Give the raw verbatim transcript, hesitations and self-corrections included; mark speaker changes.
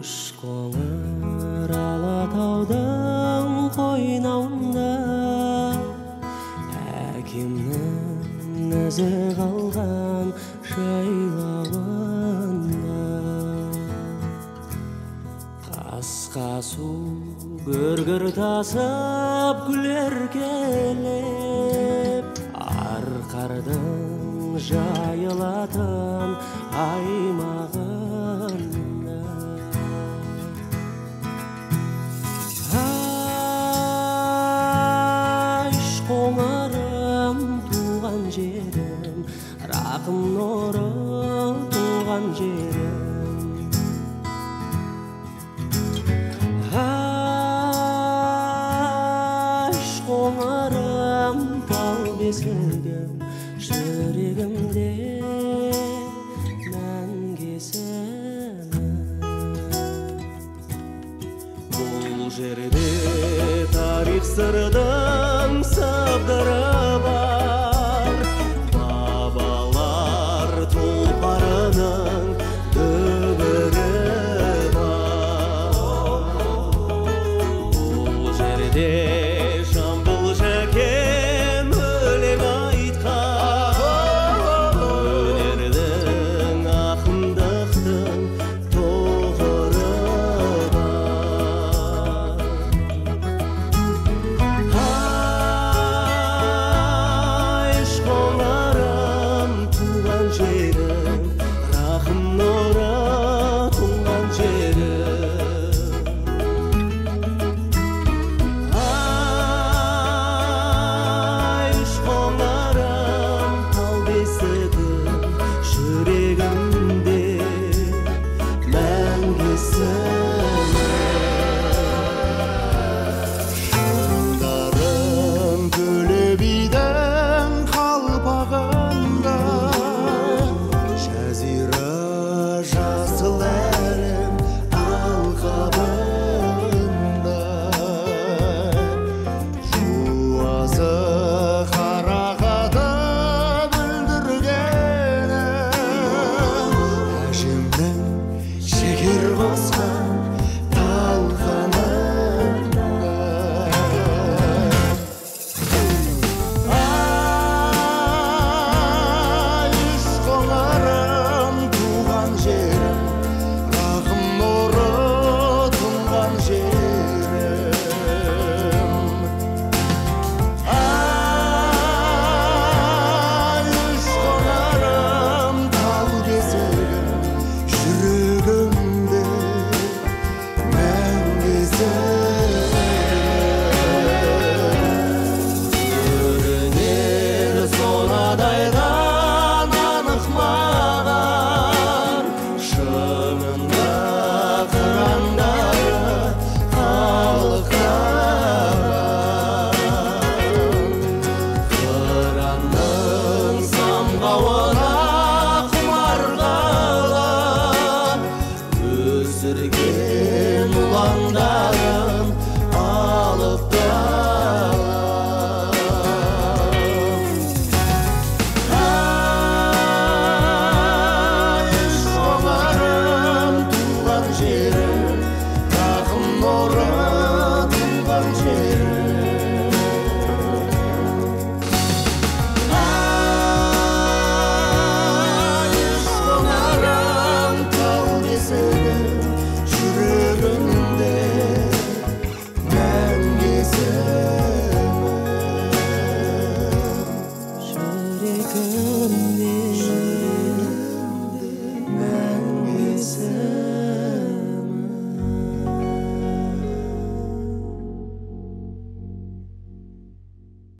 Speaker 1: Қоңыр Алатаудың қойнауында әкемнің ізі қалған жайлауында қасқа су гүргір тасып күлер келіп арқардың жайылатын аймағында Қоңырым туған жерім, рақым нұры туған жерім. Аш қоңырым тал бесігім, жүрегімде мәңгесің. Бұл жерде тарих сырдың сыбдыры бар, бабалар тұлпарының дүбірі бар. Бұл жерде жамбыл жәкем өлең айтқан, өнердің ақындықтың тоғыры бар. Қоңырым туған жерім, рақым нұры туған жерім. Айш қоңырым тал бесігім, жүрегімде мәңгесің. Шыңдарым төле бидің қалпағында, жазира жасыл әлем алқабында. Жуазы қарағаты бүлдіргені, әжемнің шекер басқан талқанында. Айш қоңырым туған жерім, рақым нұры тұнған жерім. Айш қоңырым тал бесігім, жүрегімде мәңгесің. Көрінер сонадайдан анық маған, шыңында қырандары қалықтаған. Қыранның самғауына құмар қалып, өсірген